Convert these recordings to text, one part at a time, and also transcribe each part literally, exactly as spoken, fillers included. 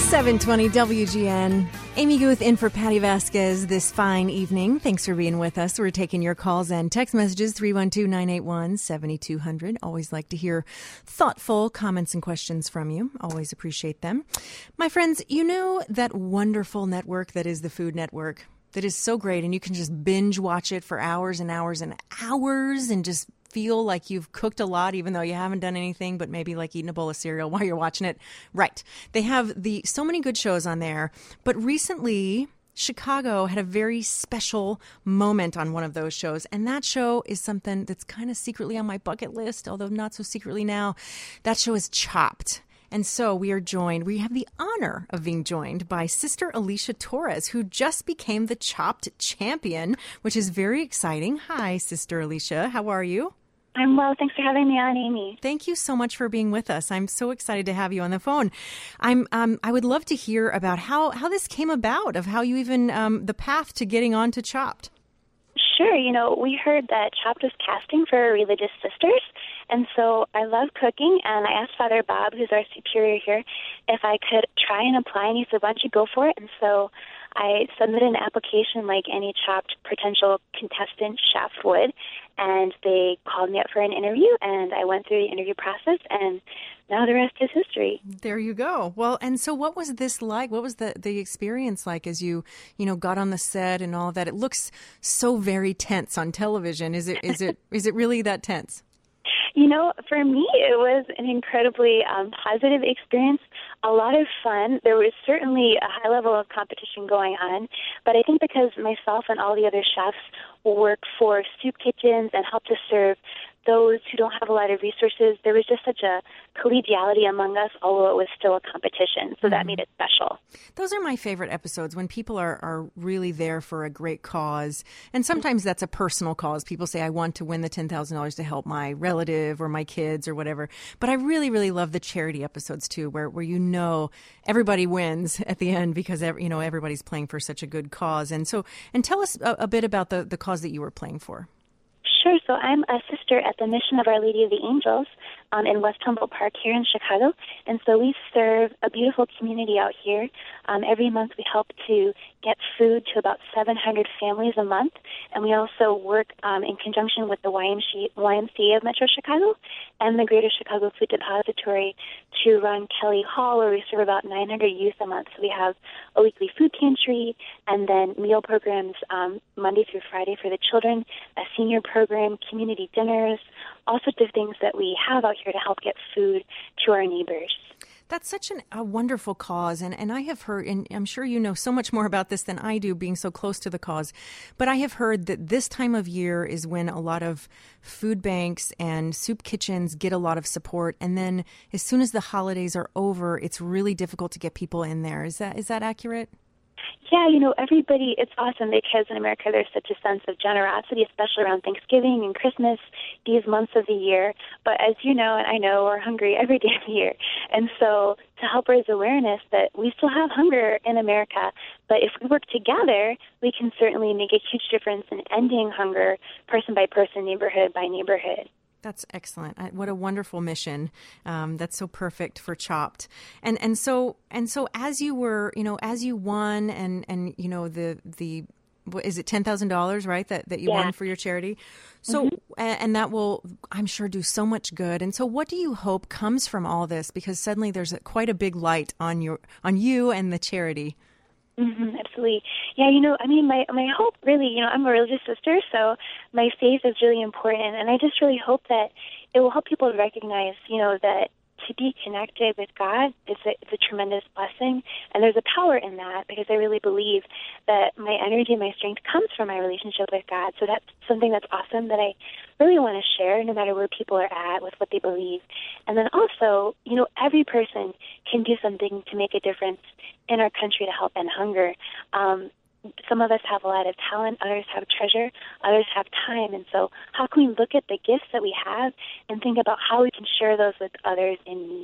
seven twenty W G N. Amy Guth in for Patty Vasquez this fine evening. Thanks for being with us. We're taking your calls and text messages, three one two, nine eight one, seven two zero zero. Always like to hear thoughtful comments and questions from you. Always appreciate them. My friends, you know that wonderful network that is the Food Network, that is so great, and you can just binge watch it for hours and hours and hours and just feel like you've cooked a lot, even though you haven't done anything, but maybe like eating a bowl of cereal while you're watching it. Right. They have the so many good shows on there. But recently, Chicago had a very special moment on one of those shows. And that show is something that's kind of secretly on my bucket list, although not so secretly now. That show is Chopped. And so we are joined, we have the honor of being joined by Sister Alicia Torres, who just became the Chopped champion, which is very exciting. Hi, Sister Alicia. How are you? I'm well. Thanks for having me on, Amy. Thank you so much for being with us. I'm so excited to have you on the phone. I'm, um, I would love to hear about how, how this came about, of how you even, um, the path to getting on to Chopped. Sure. You know, we heard that Chopped was casting for religious sisters, and so I love cooking, and I asked Father Bob, who's our superior here, if I could try and apply, and he said, why don't you go for it? And so I submitted an application like any Chopped potential contestant chef would, and they called me up for an interview, and I went through the interview process, and now the rest is history. There you go. Well, and so what was this like? What was the, the experience like as you, you know, got on the set and all of that? It looks so very tense on television. Is it is it is it really that tense? You know, for me, it was an incredibly um, positive experience, a lot of fun. There was certainly a high level of competition going on, but I think because myself and all the other chefs work for soup kitchens and help to serve those who don't have a lot of resources, there was just such a collegiality among us, although it was still a competition. So mm-hmm. that made it special. Those are my favorite episodes, when people are, are really there for a great cause. And sometimes that's a personal cause. People say, I want to win the ten thousand dollars to help my relative or my kids or whatever. But I really, really love the charity episodes, too, where, where you know everybody wins at the end because you know everybody's playing for such a good cause. And so, and tell us a, a bit about the, the cause that you were playing for. Sure. So I'm a sister at the Mission of Our Lady of the Angels um, in West Humboldt Park here in Chicago. And so we serve a beautiful community out here. Um, every month we help to get food to about seven hundred families a month. And we also work um, in conjunction with the Y M C A of Metro Chicago and the Greater Chicago Food Depository to run Kelly Hall, where we serve about nine hundred youth a month. So we have a weekly food pantry and then meal programs um, Monday through Friday for the children, a senior program, community dinners, all sorts of things that we have out here to help get food to our neighbors. That's such an, a wonderful cause, and, and I have heard, and I'm sure you know so much more about this than I do, being so close to the cause, but I have heard that this time of year is when a lot of food banks and soup kitchens get a lot of support, and then as soon as the holidays are over, it's really difficult to get people in there. Is that is that accurate? Yeah, you know, everybody, it's awesome because in America there's such a sense of generosity, especially around Thanksgiving and Christmas, these months of the year. But as you know, and I know, we're hungry every day of the year. And so to help raise awareness that we still have hunger in America, but if we work together, we can certainly make a huge difference in ending hunger person by person, neighborhood by neighborhood. That's excellent. What a wonderful mission. Um, that's so perfect for Chopped. And and so and so as you were, you know, as you won and, and you know, the the what is it ten thousand dollars, right? That that you yeah. won for your charity. So mm-hmm. and that will, I'm sure, do so much good. And so what do you hope comes from all this? Because suddenly there's a, quite a big light on your on you and the charity. Mm-hmm, absolutely. Yeah, you know, I mean, my my hope really, you know, I'm a religious sister, so my faith is really important, and I just really hope that it will help people to recognize, you know, that to be connected with God is a, it's a tremendous blessing, and there's a power in that because I really believe that my energy and my strength comes from my relationship with God. So that's something that's awesome that I really want to share no matter where people are at with what they believe. And then also, you know, every person can do something to make a difference in our country to help end hunger. Um, Some of us have a lot of talent, others have treasure, others have time. And so how can we look at the gifts that we have and think about how we can share those with others in need?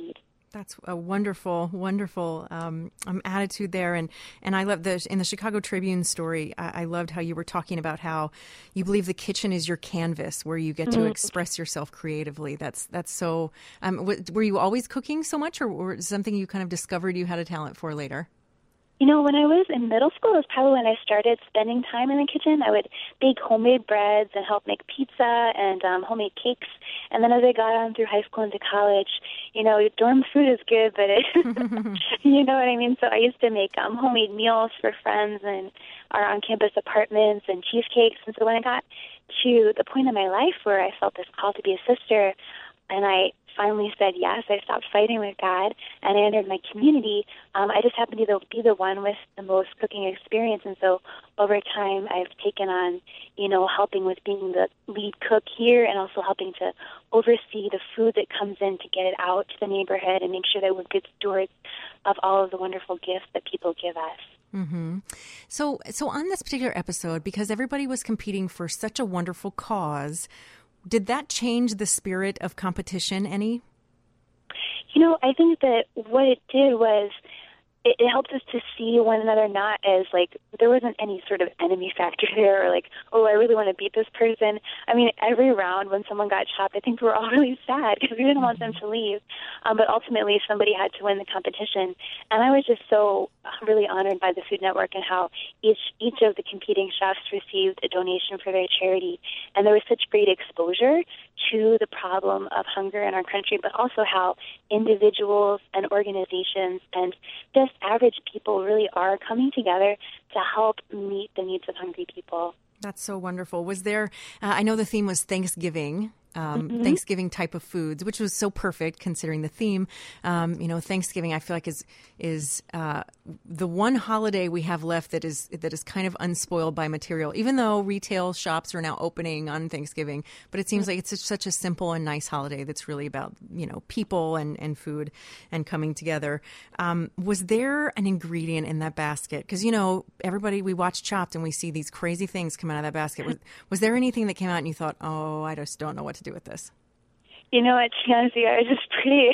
That's a wonderful, wonderful um, um, attitude there, and and I love the in the Chicago Tribune story. I, I loved how you were talking about how you believe the kitchen is your canvas where you get to mm-hmm. express yourself creatively. That's that's so. Um, w- were you always cooking so much, or, or something you kind of discovered you had a talent for later? You know, when I was in middle school, it was probably when I started spending time in the kitchen. I would bake homemade breads and help make pizza and um, homemade cakes. And then as I got on through high school into college, you know, dorm food is good, but it, you know what I mean? So I used to make um, homemade meals for friends and our on-campus apartments and cheesecakes. And so when I got to the point in my life where I felt this call to be a sister, and I finally said yes, I stopped fighting with God, and I entered my community. Um, I just happened to be the one with the most cooking experience, and so over time I've taken on, you know, helping with being the lead cook here and also helping to oversee the food that comes in to get it out to the neighborhood and make sure that we're good stewards of all of the wonderful gifts that people give us. Mm-hmm. So, so on this particular episode, because everybody was competing for such a wonderful cause, did that change the spirit of competition any? You know, I think that what it did was it, it helped us to see one another not as, like, there wasn't any sort of enemy factor there or, like, oh, I really want to beat this person. I mean, every round when someone got chopped, I think we were all really sad because we didn't mm-hmm. want them to leave. Um, but ultimately, somebody had to win the competition. And I was just so really honored by the Food Network and how each each of the competing chefs received a donation for their charity. And there was such great exposure to the problem of hunger in our country, but also how individuals and organizations and just average people really are coming together to help meet the needs of hungry people. That's so wonderful. Was there, uh, I know the theme was Thanksgiving. Um, mm-hmm. Thanksgiving type of foods, which was so perfect considering the theme. Um, you know, Thanksgiving I feel like is is uh, the one holiday we have left that is that is kind of unspoiled by material. Even though retail shops are now opening on Thanksgiving, but it seems mm-hmm. like it's just such a simple and nice holiday that's really about, you know, people and, and food and coming together. Um, was there an ingredient in that basket? Because, you know, everybody, we watch Chopped and we see these crazy things come out of that basket. Was, was there anything that came out and you thought, oh, I just don't know what to do with this? You know what, Chansey, I was just pretty,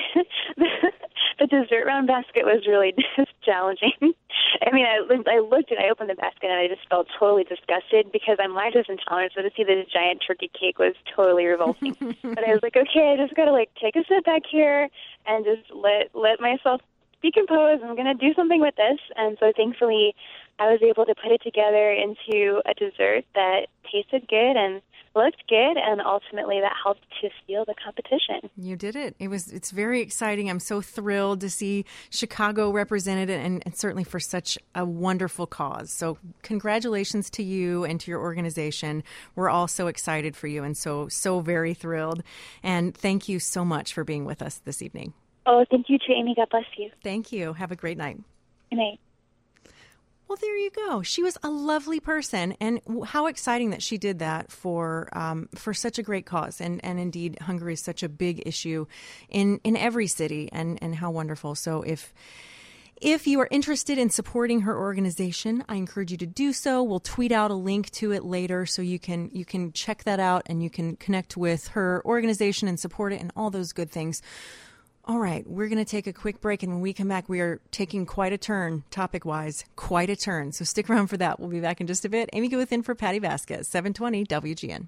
the dessert round basket was really just challenging. I mean, I, I looked and I opened the basket and I just felt totally disgusted because I'm lactose intolerant, so to see this giant turkey cake was totally revolting. But I was like, okay, I just got to like take a step back here and just let, let myself decompose. I'm going to do something with this. And so thankfully I was able to put it together into a dessert that tasted good and looked good, and ultimately that helped to steal the competition. You did it. It was. It's very exciting. I'm so thrilled to see Chicago represented, and, and certainly for such a wonderful cause. So congratulations to you and to your organization. We're all so excited for you and so, so very thrilled. And thank you so much for being with us this evening. Oh, thank you too, Amy. God bless you. Thank you. Have a great night. Good night. Well, there you go. She was a lovely person, and how exciting that she did that for um, for such a great cause. And, and indeed, hunger is such a big issue in, in every city, and, and how wonderful. So if if you are interested in supporting her organization, I encourage you to do so. We'll tweet out a link to it later so you can you can check that out and you can connect with her organization and support it and all those good things. All right, we're going to take a quick break, and when we come back, we are taking quite a turn, topic-wise, quite a turn. So stick around for that. We'll be back in just a bit. Amy Guth in for Patty Vasquez, seven twenty W G N.